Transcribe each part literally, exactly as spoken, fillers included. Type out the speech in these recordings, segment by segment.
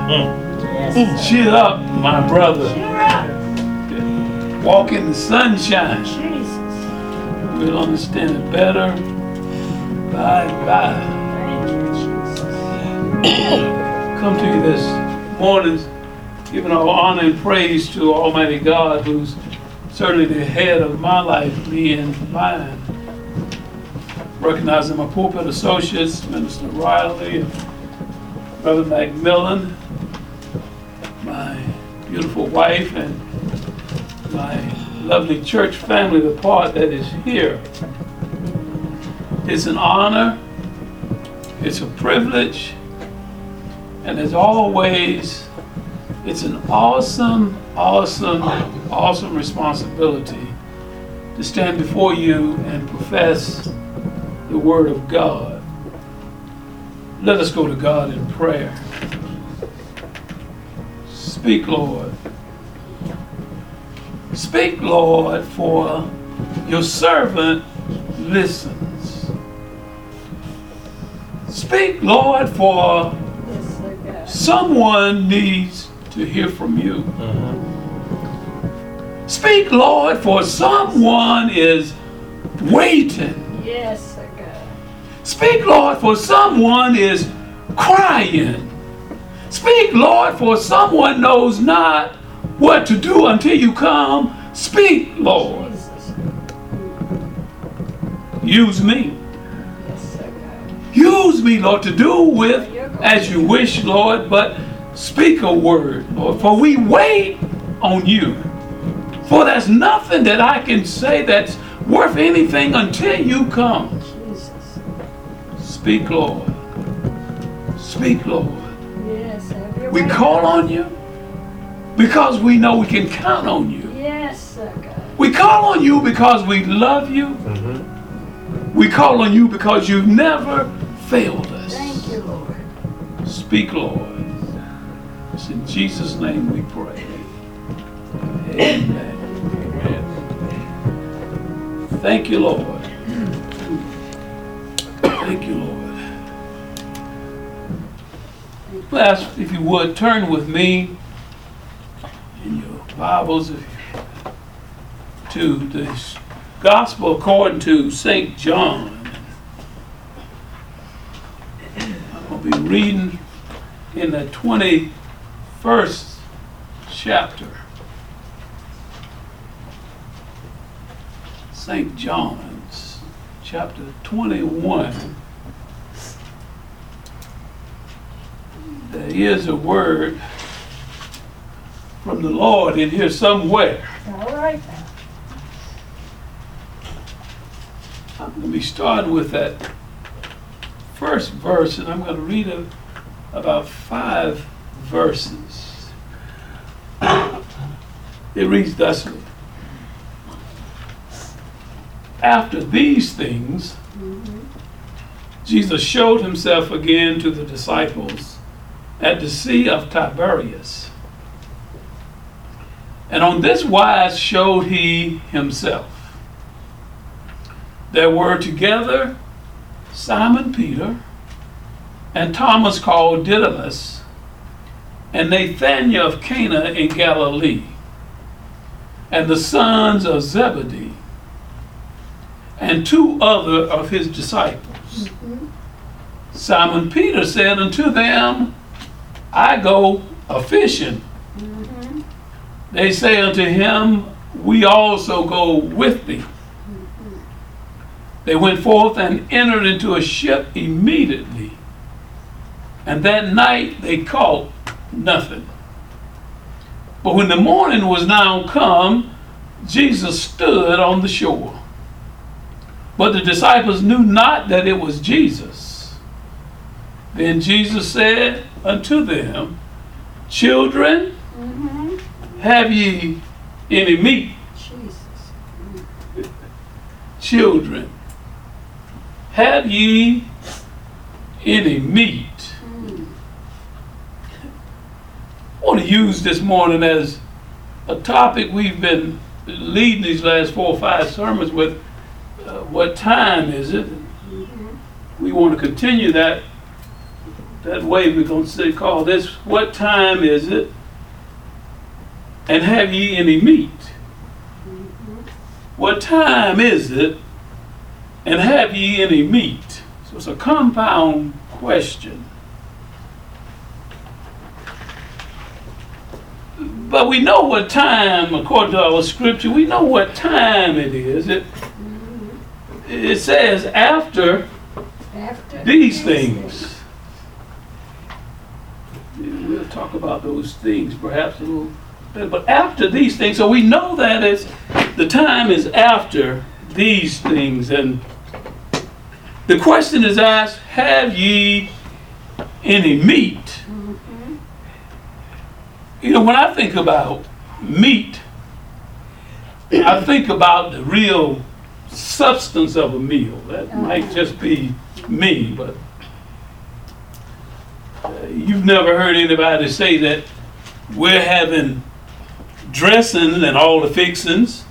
Yes. Cheer up, my brother. Cheer up. Walk in the sunshine. Jesus. We'll understand it better by and by. Thank you, Jesus. Come to you this morning, giving our honor and praise to Almighty God, who's certainly the head of my life, me and mine. Recognizing my pulpit associates, Minister Riley, and Brother Macmillan, my beautiful wife, and my lovely church family, the part that is here. It's an honor, it's a privilege, and as always, it's an awesome, awesome, awesome responsibility to stand before you and profess the Word of God. Let us go to God in prayer. Speak, Lord. Speak, Lord, for your servant listens. Speak, Lord, for someone needs to hear from you. Mm-hmm. Speak, Lord, for someone is waiting. Yes, sir God. Speak, Lord, for someone is crying. Speak, Lord, for someone knows not what to do until you come. Speak, Lord. Jesus. Use me. Yes, sir God. Use me, Lord, to do with as you wish, Lord, but speak a word, Lord, for we wait on you. For there's nothing that I can say that's worth anything until you come. Jesus. Speak, Lord. Speak, Lord. Yes, have your We way. call on you because we know we can count on you. Yes, sir God. We call on you because we love you. Mm-hmm. We call on you because you've never failed us. Thank you, Lord. Speak, Lord. It's in Jesus' name we pray. Amen. Amen. Thank you, Lord. Thank you, Lord. I'll ask if you would turn with me in your Bibles to the Gospel according to Saint John. I'm going to be reading in the twenty-first chapter. Saint John's chapter twenty-one. There is a word from the Lord in here somewhere. All right now. I'm going to be starting with that first verse, and I'm going to read a, about five verses. It reads thusly. After these things, Mm-hmm. Jesus showed himself again to the disciples at the Sea of Tiberias. And on this wise showed he himself. There were together Simon Peter, and Thomas called Didymus, and Nathanael of Cana in Galilee, and the sons of Zebedee, and two other of his disciples. Mm-hmm. Simon Peter said unto them, I go a fishing. Mm-hmm. They say unto him, we also go with thee. Mm-hmm. They went forth and entered into a ship immediately. And that night they caught nothing. But when the morning was now come, Jesus stood on the shore. But the disciples knew not that it was Jesus. Then Jesus said unto them, Children, Mm-hmm. have ye any meat? Jesus. Children, have ye any meat? Mm. I want to use this morning as a topic we've been leading these last four or five sermons with. Uh, what time is it? Mm-hmm. We want to continue that that way we're going to say, call this, what time is it? And have ye any meat? What time is it? And have ye any meat? So it's a compound question. But we know what time, according to our scripture, we know what time it is. It, it says after, After these things. We'll talk about those things perhaps a little bit. But after these things, so we know that it's, the time is after these things. And the question is asked, have ye any meat? Mm-hmm. You know, when I think about meat, I think about the real substance of a meal. That might just be me, but uh, you've never heard anybody say that we're having dressing and all the fixings.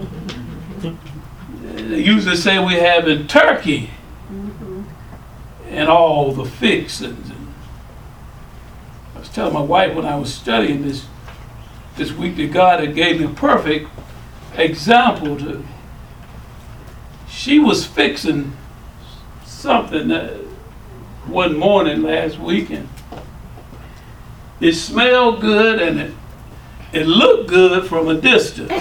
They usually say we're having turkey Mm-hmm. and all the fixings. And I was telling my wife when I was studying this this week that God had gave me a perfect example to. She was fixing something uh, one morning last weekend. It smelled good and it it looked good from a distance.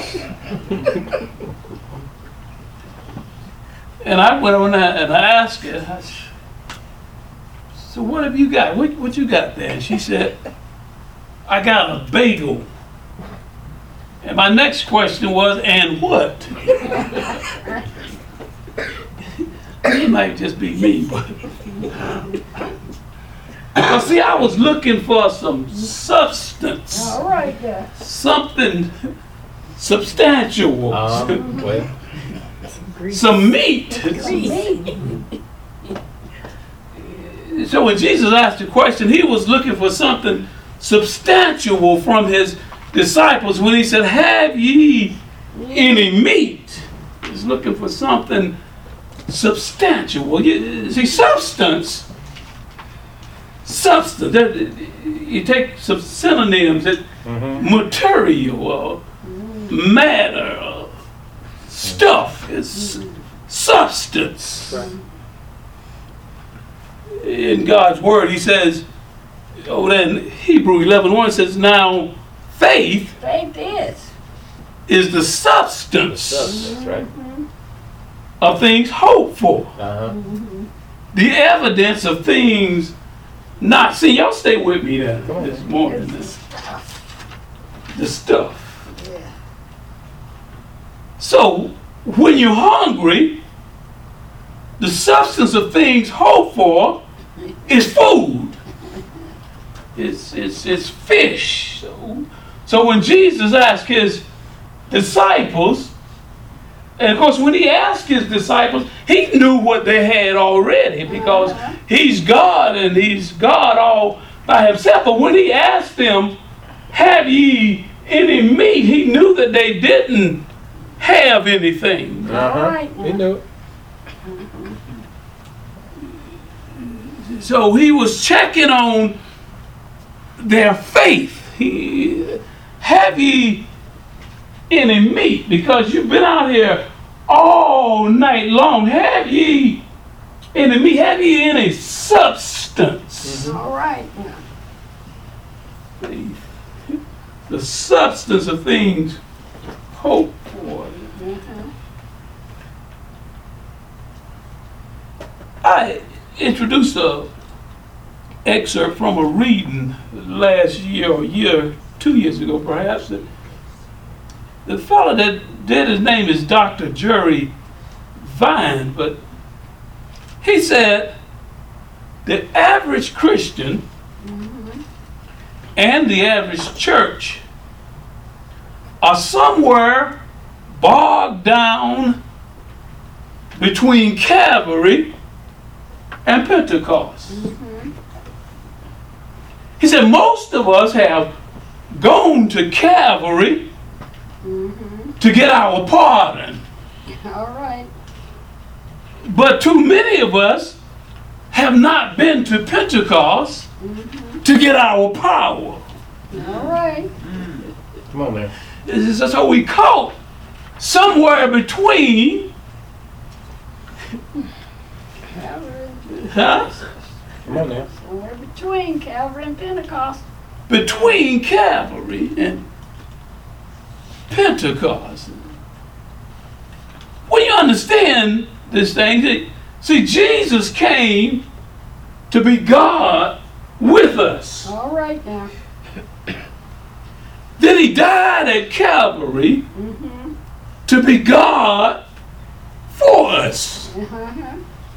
And I went on there and I asked her, I s- so what have you got? What, what you got there? And she said, I got a bagel. And my next question was, and what? It might just be me, but. Well, see, I was looking for some substance, All right, there. something substantial, Uh, well, some meat. So when Jesus asked the question, he was looking for something substantial from his disciples when he said, have ye any meat? He's looking for something substantial. You see, substance, substance, there- you take some synonyms, that material, or matter, or stuff, is substance. In God's word, he says, oh, then Hebrew eleven one says, now faith Faith is. is the substance substance, right? of things hoped for, Uh-huh. the evidence of things not seen. Y'all stay with me there Come on. this morning. This, the stuff. Yeah. So when you're hungry, the substance of things hoped for is food. It's it's it's fish. So, so when Jesus asked his disciples, and of course when he asked his disciples, he knew what they had already because he's God and he's God all by himself. But when he asked them, have ye any meat, he knew that they didn't have anything. Uh-huh. right. He knew it. So he was checking on their faith. He, have ye any meat? Because you've been out here all night long. Have ye any meat? Have ye any substance? All right. Faith. The substance of things hoped for. Mhm. I introduced a excerpt from a reading last year or year, two years ago perhaps. That the fellow that did, his name is Doctor Jerry Vine, but he said the average Christian and the average church are somewhere bogged down between Calvary and Pentecost. He said most of us have gone to Calvary to get our pardon, All right. but too many of us have not been to Pentecost to get our power. All right. Come on now. So we caught somewhere between, Calvary. huh? Come on now. Somewhere between Calvary and Pentecost. Between Calvary and Pentecost. When you understand this thing, see, Jesus came to be God with us. All right now. Then he died at Calvary Mm-hmm. to be God for us. Uh-huh.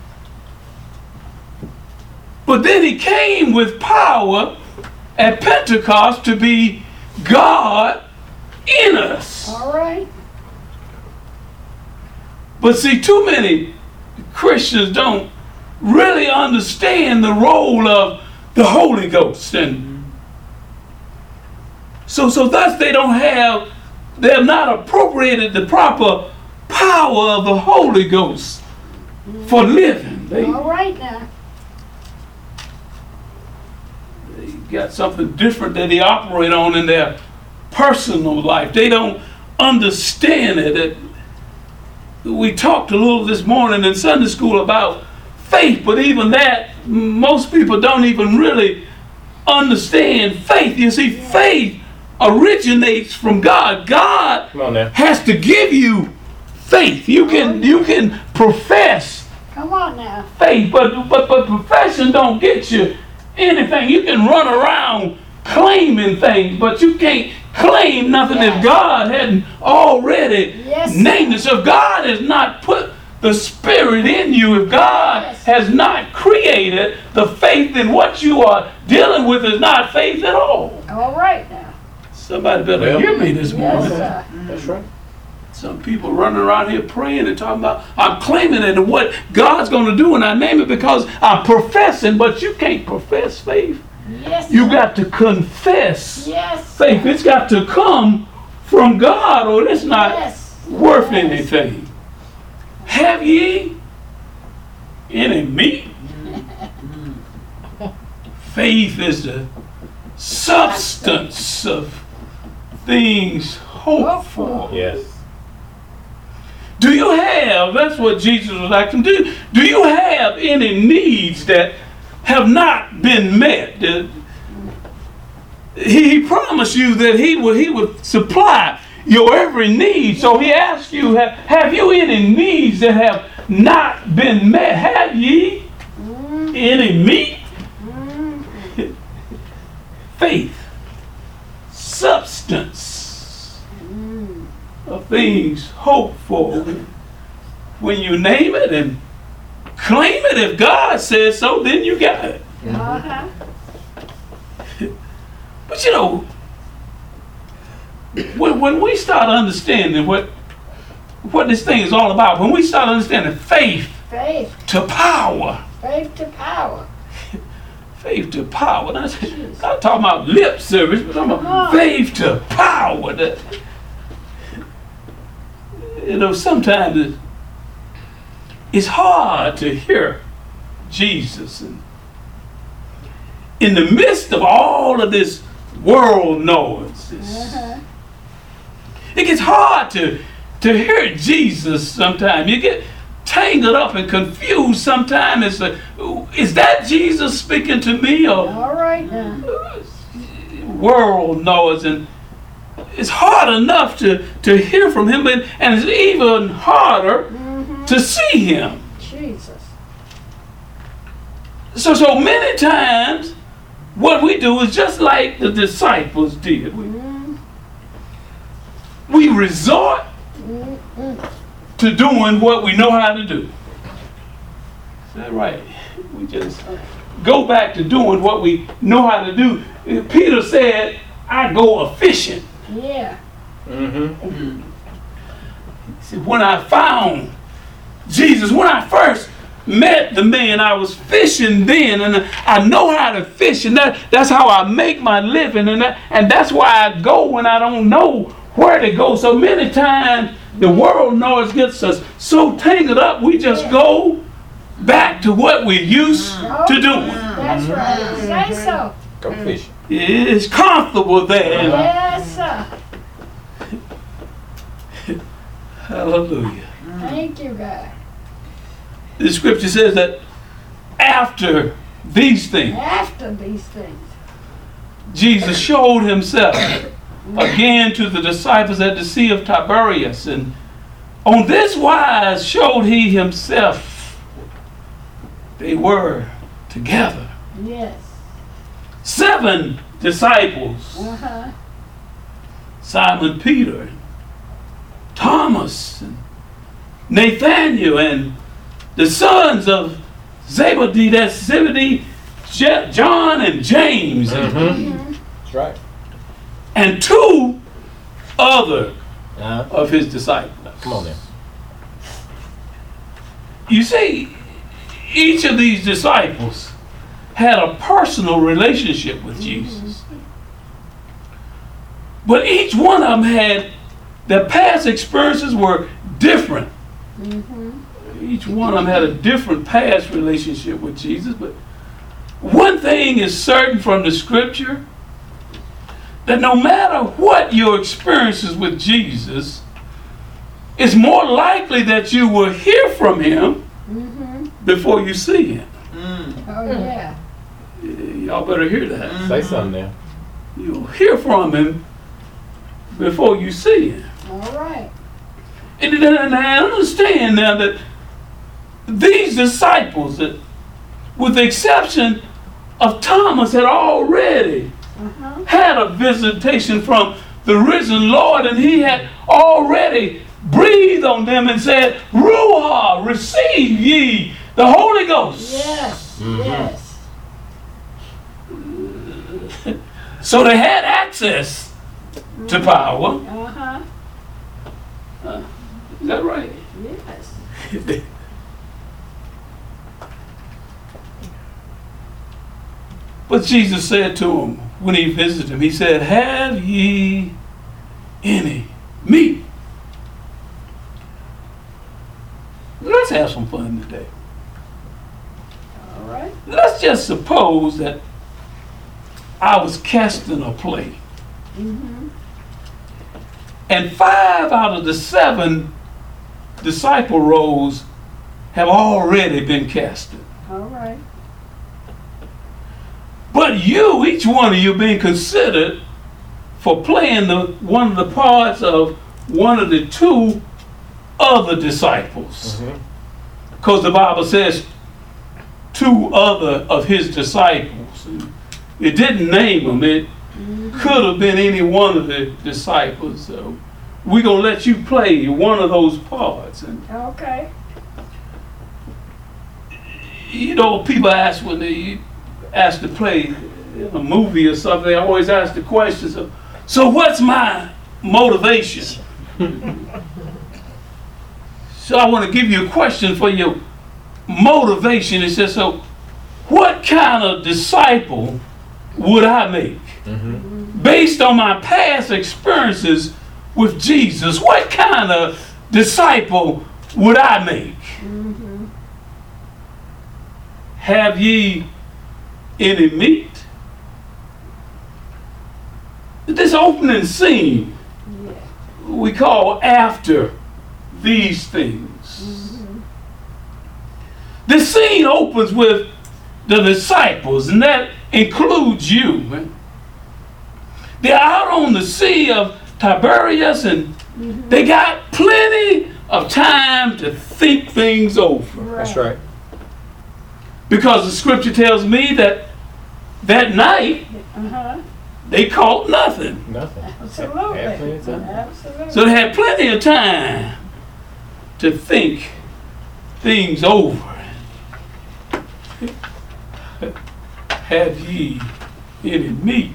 But then he came with power at Pentecost to be God in us. All right. But see, too many Christians don't really understand the role of the Holy Ghost. And so, so thus they don't have, they have not appropriated the proper power of the Holy Ghost for living. They, All right now. they got something different that they operate on in their personal life. They don't understand it. It- We talked a little this morning in Sunday school about faith, but even that, most people don't even really understand faith. You see, faith originates from God. God Come on now. has to give you faith. You can you can profess Come on now. faith, but but but profession don't get you anything. You can run around claiming things, but you can't claim nothing if Yes. God hadn't already Yes. named it. So if God has not put the Spirit in you, if God Yes. has not created the faith, then what you are dealing with is not faith at all. All right now. Somebody better Well, hear me this Yes, morning. sir. That's right. Some people running around here praying and talking about, I'm claiming it and what God's going to do, and I name it because I'm professing, but you can't profess faith. Yes. You sir. got to confess Yes. faith. It's got to come from God, or it's not Yes. worth Yes. anything. Have ye any meat? Faith is the substance of things hoped for. Yes. Do you have, that's what Jesus was asking, do, do you have any needs that have not been met? That he, he promised you that he would, he would supply your every need. So he asked you, have, have you any needs that have not been met? Have ye Mm, any meat? mm, Faith, substance mm. of things hoped for. When you name it and claim it, if God says so, then you got it. Uh-huh. But you know, when, when we start understanding what what this thing is all about, when we start understanding faith Faith. to power, Faith to power. faith to power. Now, I'm not talking about lip service, but I'm talking about faith to power. That, you know, sometimes it's, it's hard to hear Jesus. And in the midst of all of this world noise, it's- Uh-huh. it gets hard to, to hear Jesus sometimes. You get tangled up and confused sometimes. It's like, is that Jesus speaking to me, or All right now. world noise? And it's hard enough to, to hear from him, and, and it's even harder Mm-hmm. to see him. Jesus. So, so many times, what we do is just like the disciples did. We, Mm, we resort mm, mm. to doing what we know how to do. Is that right? We just go back to doing what we know how to do. Peter said, I go a fishing. Yeah. Mm-hmm. He said, when I found Jesus, when I first met the man, I was fishing then, and I know how to fish, and that, that's how I make my living, and that, and that's why I go when I don't know where to go. So many times the world noise gets us so tangled up, we just go back to what we're used Oh, to doing. That's right. Say so. Go fishing. It's comfortable there. Yes, sir. Hallelujah. Thank you, God. The scripture says that after these things, After these things. Jesus showed himself again to the disciples at the Sea of Tiberias, and on this wise showed he himself. They were together. Yes. Seven disciples. Uh-huh. Simon Peter, and Thomas, and Nathaniel, and the sons of Zebedee, that's Zebedee, Je- John and James, and, Mm-hmm. That's right. and two other Uh-huh. of his disciples. Come on now. You see, each of these disciples had a personal relationship with Jesus. But each one of them had, their past experiences were different. Mm-hmm. Each one of them had a different past relationship with Jesus. But one thing is certain from the scripture, that no matter what your experiences with Jesus, it's more likely that you will hear from him Mm-hmm. before you see him. Oh, yeah. Y'all better hear that. Say something now. You'll hear from him before you see him. All right. And, and, and I understand now that these disciples, that, with the exception of Thomas, had already Uh-huh. had a visitation from the risen Lord, and he had already breathed on them and said, Ruah, receive ye the Holy Ghost. Yes. Mhm. Yes. So they had access to power. Uh-huh. Is that right? Yes. But Jesus said to him when he visited him, he said, have ye any meat? Let's have some fun today. All right. Let's just suppose that I was casting a play, Mm-hmm. and five out of the seven disciple roles have already been casted. All right. But you, each one of you, being considered for playing the one of the parts of one of the two other disciples. Mm-hmm. Because the Bible says two other of his disciples. It didn't name them. It could have been any one of the disciples. So we're going to let you play one of those parts. And Okay. you know, people ask when they ask to play in a movie or something, they always ask the questions of, so what's my motivation? So I want to give you a question for your motivation. It says, so what kind of disciple would I make? Mm-hmm. Based on my past experiences with Jesus, what kind of disciple would I make? Mm-hmm. Have ye any meat? This opening scene Yeah. we call after these things. Mm-hmm. The scene opens with the disciples, and that includes you. They're out on the Sea of Tiberias, and Mm-hmm. they got plenty of time to think things over. That's right. Because the scripture tells me that that night Uh-huh. they caught nothing. Nothing. Absolutely. Had plenty of time. Absolutely. So they had plenty of time to think things over. Have ye any meat?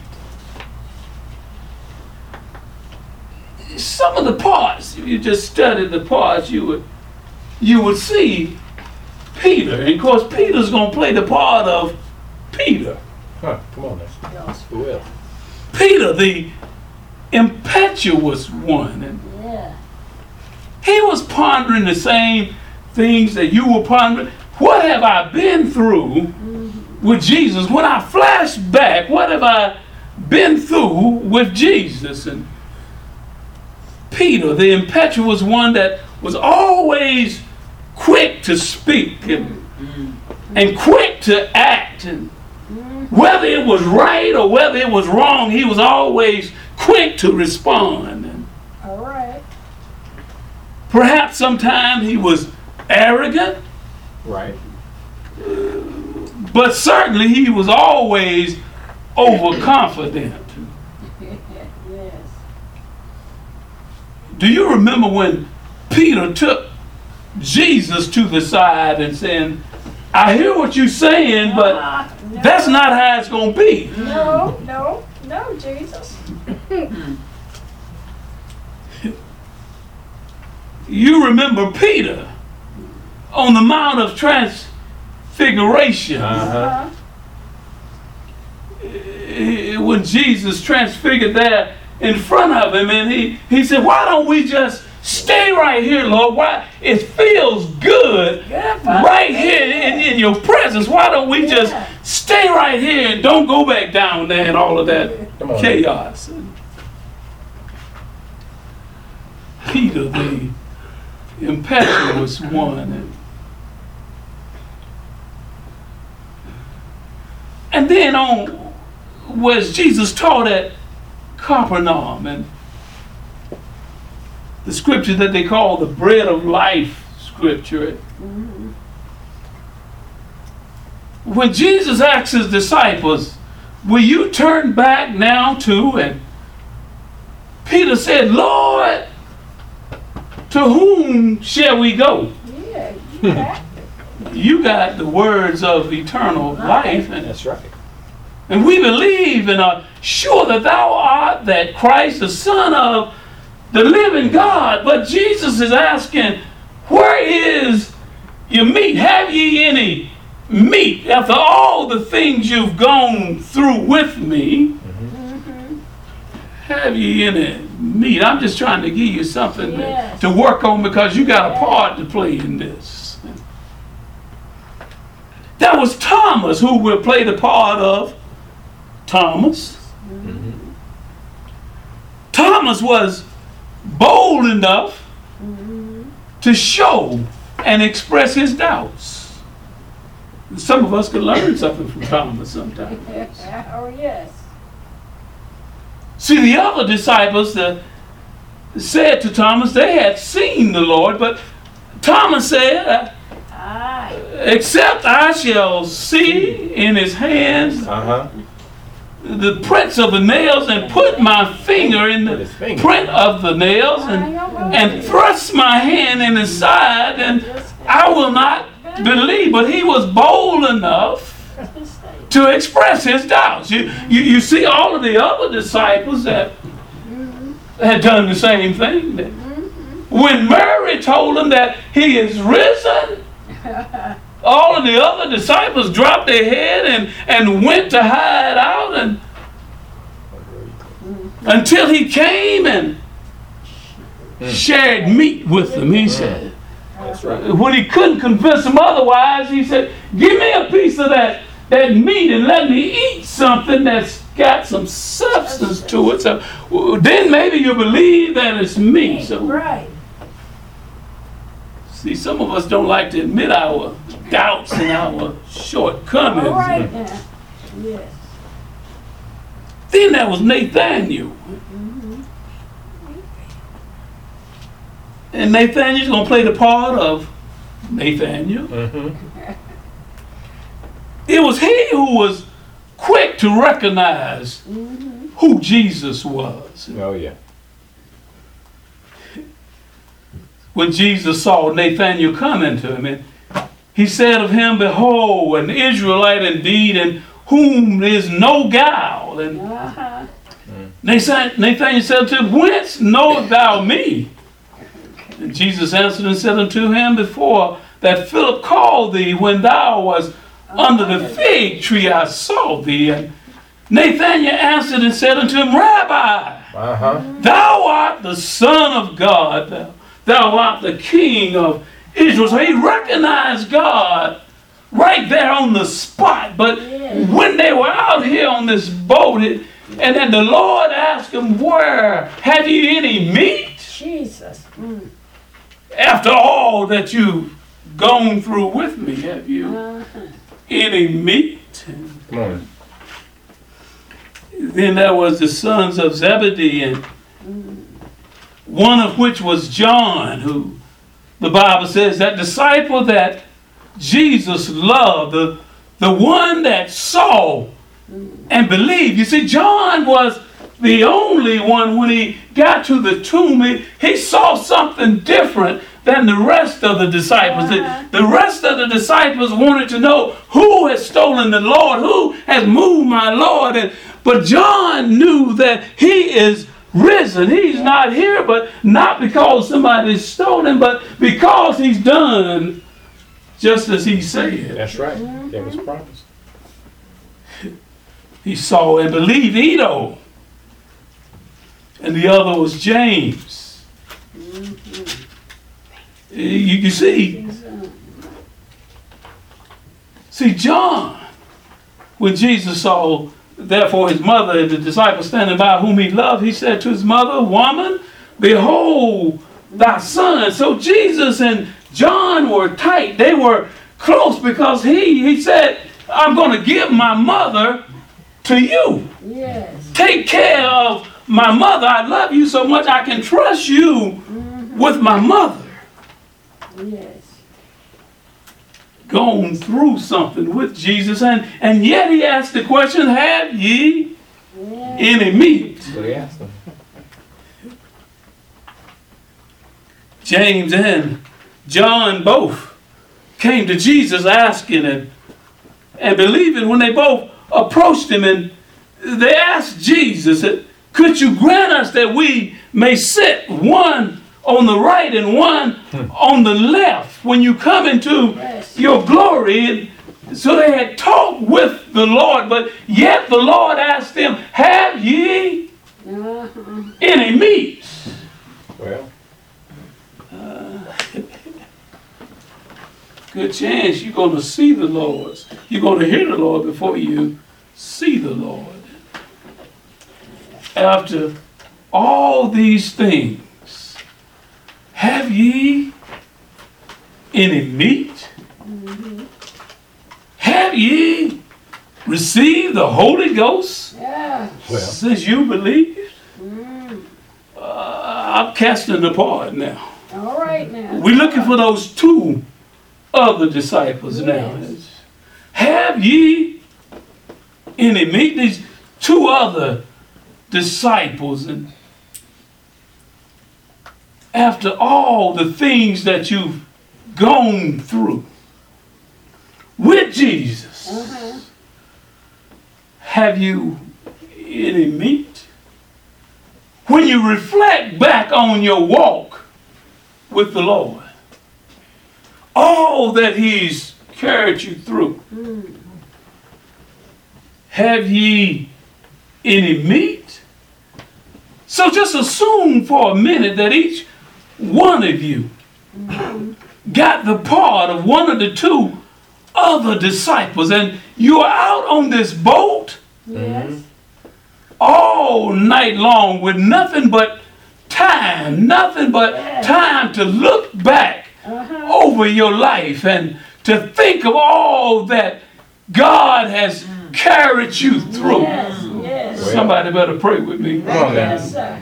Some of the parts, if you just studied the parts, you would you would see Peter. And of course, Peter's going to play the part of Peter. Huh, come on now. Who else? Peter, the impetuous one. And Yeah. he was pondering the same things that you were pondering. what have I been through with Jesus? When I flash back, what have I been through with Jesus? And Peter, the impetuous one that was always quick to speak and, and quick to act, and whether it was right or whether it was wrong, he was always quick to respond. And All right. perhaps sometimes he was arrogant, Right. but certainly he was always overconfident. Yes. Do you remember when Peter took Jesus to the side and saying, I hear what you're saying, but Uh, no, that's not how it's going to be. No, no, no, Jesus. You remember Peter on the Mount of Transfiguration. Uh-huh. Eh, When Jesus transfigured there in front of him, and he, he said, why don't we just stay right here, Lord? Why? It feels good Good, Father. right here in, in your presence. Why don't we just Yeah. stay right here and don't go back down there and all of that Come on. chaos? Peter, the impetuous one. And, and then on was Jesus taught at Capernaum, and the scripture that they call the bread of life scripture. When Jesus asked his disciples, will you turn back now too? And Peter said, Lord, to whom shall we go? Yeah, you got it. You got the words of eternal life, and, That's right. and we believe and are sure that thou art that Christ, the Son of the living God. But Jesus is asking, where is your meat? Have ye any meat? After all the things you've gone through with me, have ye any meat? I'm just trying to give you something to- Yes. to work on, because you got a part to play in this. That was Thomas, who will play the part of Thomas. Thomas was bold enough to show and express his doubts. Some of us could learn something from Thomas sometimes. Oh, yes. See, the other disciples that said to Thomas they had seen the Lord, but Thomas said, Aye. except I shall see in his hands Uh-huh. the prints of the nails, and put my finger in Put the his finger. print of the nails, and, and thrust my hand in his side, and I will not believe. But he was bold enough to express his doubts. You, you, you see all of the other disciples that had done the same thing. When Mary told him that he is risen, all of the other disciples dropped their head and, and went to hide out, and until he came and shared meat with them. He said, That's right. when he couldn't convince them otherwise, he said, give me a piece of that, that meat and let me eat something that's got some substance to it. So well, then maybe you believe that it's me. So Right. see, some of us don't like to admit our doubts and our shortcomings. All right now. Yes. Then there was Nathaniel. And Nathaniel's going to play the part of Nathaniel. Mm-hmm. It was he who was quick to recognize who Jesus was. Oh, yeah. When Jesus saw Nathanael coming to him, and he said of him, behold, an Israelite indeed, in whom is no guile. And Uh-huh. Nathanael said to him, whence knowest thou me? And Jesus answered and said unto him, before that Philip called thee, when thou wast under the fig tree, I saw thee. And Nathanael answered and said unto him, Rabbi, Uh-huh. thou art the Son of God, thou, thou art the King of Israel. So he recognized God right there on the spot. But Yes. when they were out here on this boat, it, and then the Lord asked them, where have you any meat? Jesus. Mm. After all that you've gone through with me, have you Uh-huh. any meat? Come on. Then there was the sons of Zebedee, and one of which was John, who the Bible says that disciple that Jesus loved, the, the one that saw and believed. You see, John was the only one when he got to the tomb, he, he saw something different than the rest of the disciples. Uh-huh. The, the rest of the disciples wanted to know who has stolen the Lord, who has moved my Lord. And, but John knew that he is risen. He's not here, but not because somebody stole him, but because he's done just as he said. That's right. That was promised. He saw and believed Edo. And the other was James. You, you see, see John, when Jesus saw therefore his mother and the disciples standing by whom he loved, he said to his mother, woman, behold thy son. So Jesus and John were tight. They were close because he, he said, I'm going to give my mother to you. Yes. Take care of my mother. I love you so much I can trust you with my mother. Yes. Gone through something with Jesus, and, and yet he asked the question, have ye Yes. any meat? So he asked them. James and John both came to Jesus asking and, and believing when they both approached him, and they asked Jesus, could you grant us that we may sit one on the right and one on the left when you come into Yes. your glory? And so they had talked with the Lord, but yet the Lord asked them, have ye Uh-huh. any meat? Well, Good chance you're going to see the Lord. You're going to hear the Lord before you see the Lord. After all these things, have ye any meat? Have ye received the Holy Ghost Yeah. well, since you believed? Mm. Uh, I'm casting the part now. All right now. We're looking for those two other disciples now. Yes. Have ye any meat? These two other disciples, and after all the things that you've gone through with Jesus, Uh-huh. have you any meat? When you reflect back on your walk with the Lord, all that he's carried you through, Mm. have ye any meat? So just assume for a minute that each one of you got the part of one of the two other disciples, and you're out on this boat Yes. all night long with nothing but time, nothing but Yes. time to look back Uh-huh. over your life and to think of all that God has carried you through. Yes. Yes. Well. Somebody better pray with me. come on now. Yes, sir.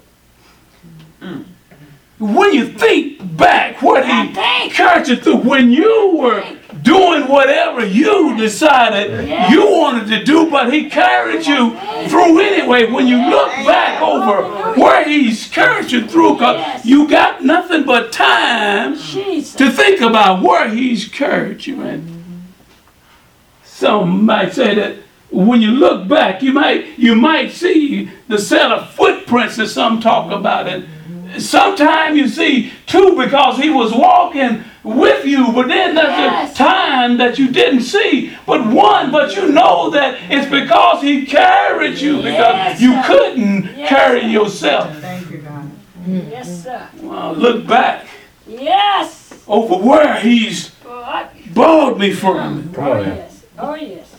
When you think back what I he think. carried you through, when you were doing whatever you decided Yes. you wanted to do, but he carried you through anyway. When you look back over where he's carried you through, because Yes. you got nothing but time Jesus. to think about where he's carried you. And some might say that when you look back, you might you might see the set of footprints that some talk about it. Sometimes you see two because he was walking with you, but then there's Yes. a time that you didn't see but one, but you know that it's because he carried you, because Yes, you sir. couldn't Yes, carry sir. yourself. Thank you, God. Yes, sir. Well, look back Yes. over where he's What? brought me from. Come Oh, on now. yes. Oh, yes.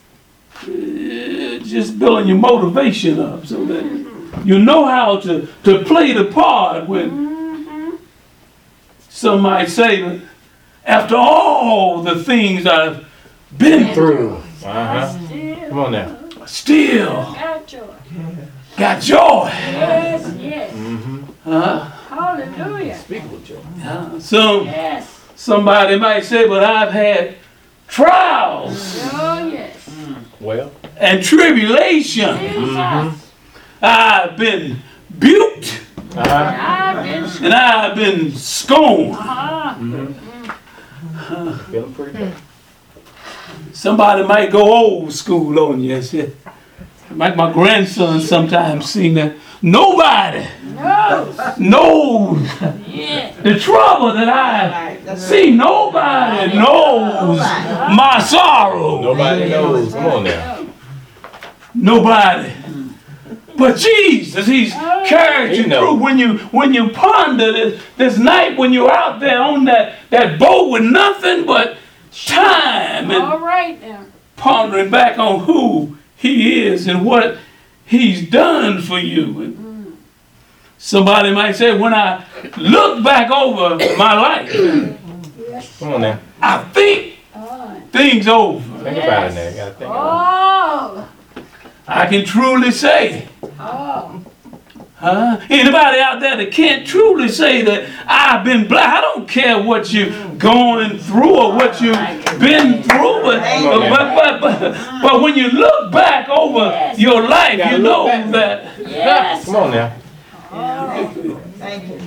Uh, just building your motivation up so that you know how to, to play the part when some might say, after all the things I've been through, Uh-huh. Still Come on now. still got joy. got joy. Yes, yes. Mm-hmm. Uh, Hallelujah. uh, some, Yes. somebody might say, but I've had trials Oh, yes. Well. and tribulation. Jesus. I've been buked Uh-huh. I've been and I've been scorned. uh-huh. Feeling pretty good. Somebody might go old school on you. I said, like my grandson sometimes sing that. Nobody No. knows Yeah. the trouble that I see. Nobody knows my sorrow. Nobody knows. Come on now. Nobody. But Jesus, He's carried you He knows. through. When you when you ponder this, this night, when you're out there on that, that boat with nothing but time and All right now. pondering back on who He is and what He's done for you. And somebody might say, when I look back over my life, Come on now. I think Oh. things over. Think about it now. You gotta think about Oh. I can truly say, Oh. huh? Anybody out there that can't truly say that I've been blessed? I don't care what you're going through or what you've been through, but but but but, but when you look back over your life, gotta you look know back. that it. Yes. Come on now. Thank you.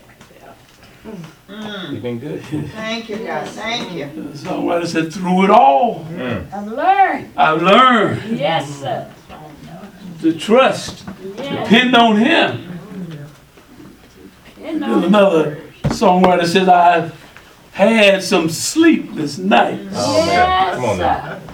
You've been good. Thank you, God. Thank you. the songwriter said, through it all, Mm. I've learned. I've learned Yes, sir. to trust, Yes. depend on Him. You There's know. another songwriter says, I've had some sleepless nights. Oh man. Come on now. Yes,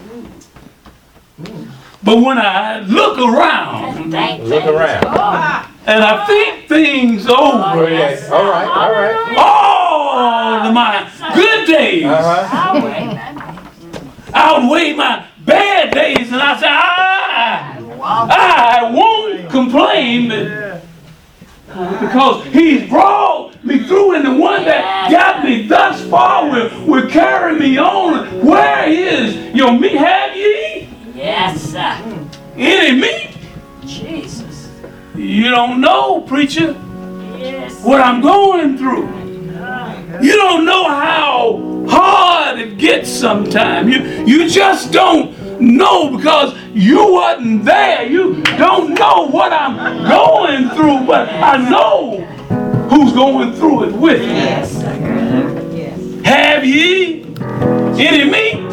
But when I look sir. around Thank Look you. around. Oh. and I think things over, Oh, yes. All right. All right. all of my good days Uh-huh. I'll wait, man. outweigh my bad days, and I say, I, I won't complain but- because He's brought me through, and the one that got me thus far will, will carry me on. Where is your meat? Have ye Yes, sir. any meat? Jesus. You don't know, preacher, Yes. what I'm going through. You don't know how hard it gets sometimes. You, you just don't know because you wasn't there. You don't know what I'm going through, but I know who's going through it with me. Yes, sir. Yes. Have ye any meat?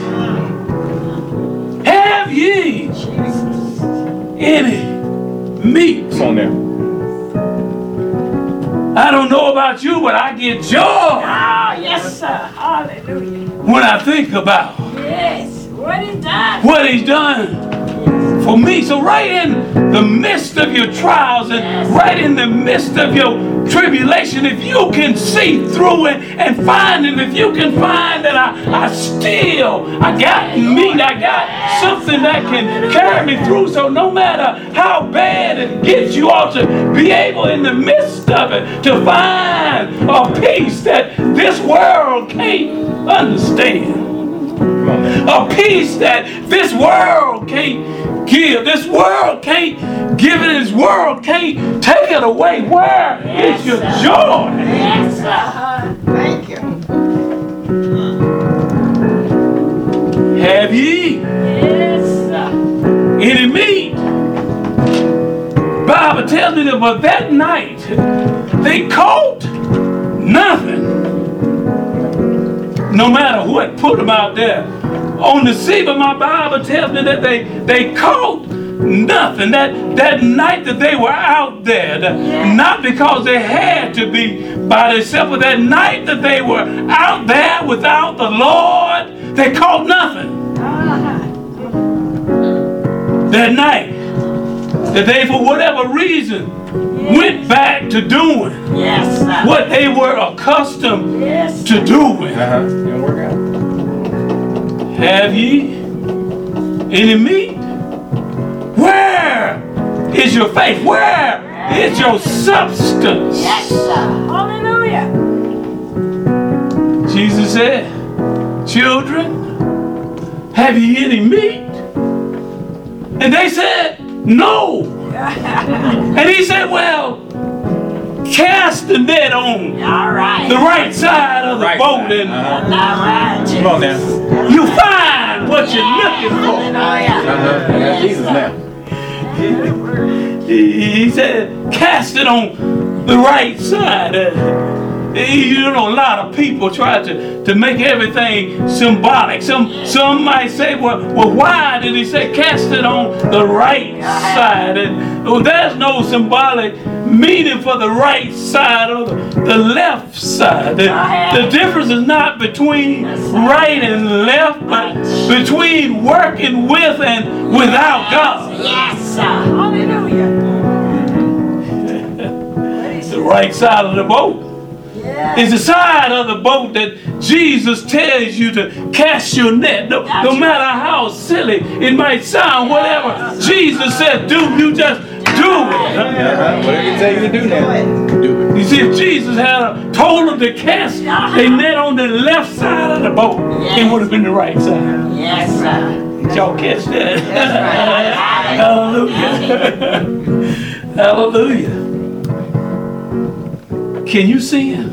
Have ye any meat? Come on now. I don't know about you, but I get joy Oh, yes, sir. Hallelujah. when I think about Yes. What he done? what He's done for me. So right in the midst of your trials and right in the midst of your tribulation, if you can see through it and find it, if you can find that I, I still, I got meat, I got something that can carry me through. So no matter how bad it gets, you ought to be able in the midst of it to find a peace that this world can't understand. Come on now. A peace that this world can't give. This world can't give it. This world can't take it away. Where is your joy? Yes, sir. Thank you. Have ye Yes, sir. any meat? Bible tells me that, but that night they caught nothing. No matter what put them out there on the sea, but my Bible tells me that they they caught nothing. That that night that they were out there, the- not because they had to be by themselves, but that night that they were out there without the Lord, they caught nothing. Uh-huh. That night that they, for whatever reason, went back to doing Yes, sir. what they were accustomed Yes. to doing. Uh-huh. Didn't work out. Have ye any meat? Where is your faith? Where is your substance? Yes, sir. Hallelujah. Jesus said, children, have ye any meat? And they said, no. And he said, well, cast the net on All right. the right side of the Right boat side. and Uh-huh. All right. Come on now. you find what you're looking for. Hallelujah. Uh-huh. That's Jesus now. He, he said, cast it on the right side. Uh, you know, a lot of people try to, to make everything symbolic. Some some might say, well, well, why did he say cast it on the right side? And, well, there's no symbolic meaning for the right side or the, the left side. The, the difference is not between right and left, but between working with and without God. Yes, sir. Hallelujah. The right side of the boat Yes. is the side of the boat that Jesus tells you to cast your net. No, no matter how silly it might sound, whatever Jesus said do, you just do it. Uh-huh. Whatever you tell you to do now, do it. You see, if Jesus had told them to cast their net on the left side of the boat, it would have been the right side. Yes, sir. Did y'all catch that? Hallelujah. Hallelujah. Hallelujah. Can you see him?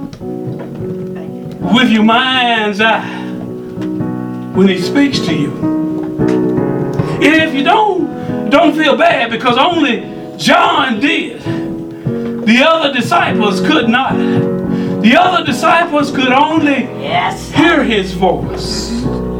With your mind's eye when he speaks to you. And if you don't, don't feel bad because only John did. The other disciples could not. The other disciples could only Yes. hear his voice.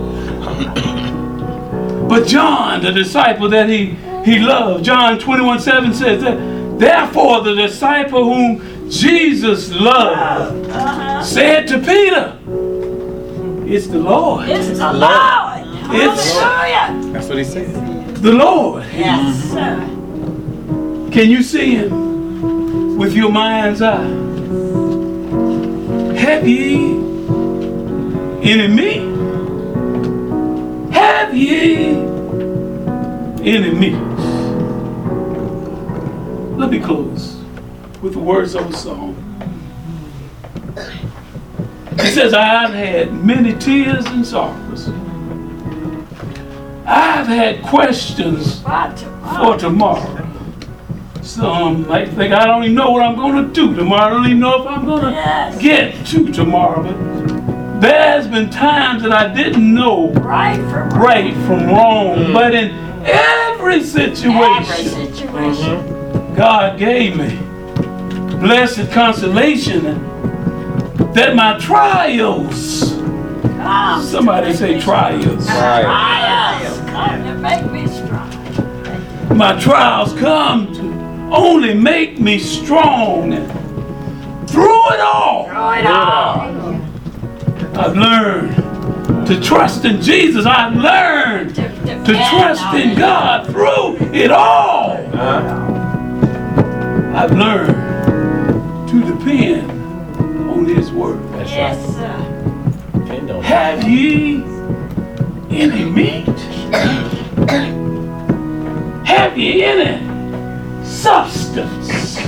But John, the disciple that he, he loved, John twenty-one seven says that, therefore the disciple whom Jesus loved Uh-huh. said to Peter, it's the Lord. It's the Lord. It's- Hallelujah. That's what he said. The Lord. Yes, sir. Can you see him with your mind's eye? Have ye any meat? Have ye any meat? Let me close with the words of a song. It says, I've had many tears and sorrows. I've had questions For tomorrow. for tomorrow. Some might think I don't even know what I'm going to do tomorrow. I don't even know if I'm going to Yes. get to tomorrow. But there's been times that I didn't know Right from right from wrong. But in every every situation, situation. God gave me blessed consolation and that my trials, Come somebody to say make me trials, Right. Trials come to make me strong. my trials come to only make me strong. And through it all, Through it all. I've learned to trust in Jesus. I've learned To, to trust in God through it all. Uh-huh. I've learned to depend on His word. That's Yes, right. sir. Depend on it. Have ye any meat? Have ye any substance?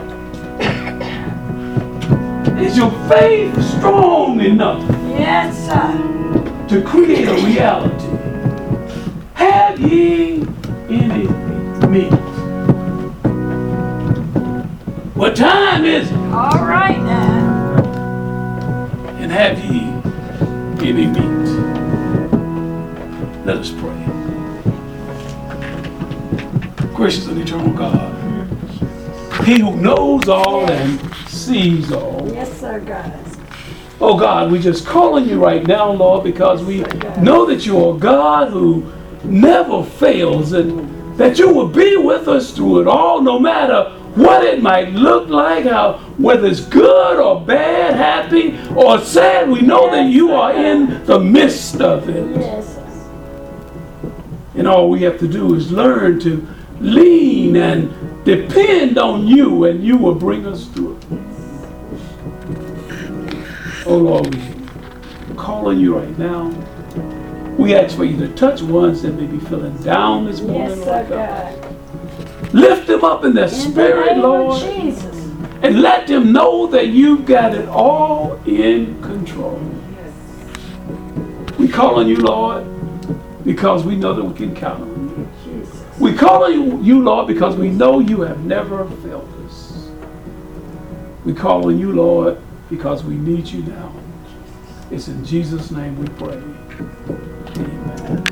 Is your faith strong enough Yes, sir. to create a reality? Have ye any meat? What time is it? All right now. And have ye any meat? Let us pray. Gracious and eternal God, He who knows all and sees all. Yes, sir, God. Oh God, we just call on you right now, Lord, because we know that you're a God who never fails and that you will be with us through it all, no matter what it might look like, how, whether it's good or bad, happy or sad, we know that you are in the midst of it. Yes, sir. And all we have to do is learn to lean and depend on you, and you will bring us through it. Oh Lord, we call on you right now. We ask for you to touch ones that may be feeling down this morning, Yes, Lord sir, God. God. Lift them up in their In the spirit, name Lord, of Jesus. and let them know that you've got it all in control. We call on you, Lord, because we know that we can count on you. Jesus. We call on you, you, Lord, because we know you have never failed us. We call on you, Lord, because we need you now. It's in Jesus' name we pray.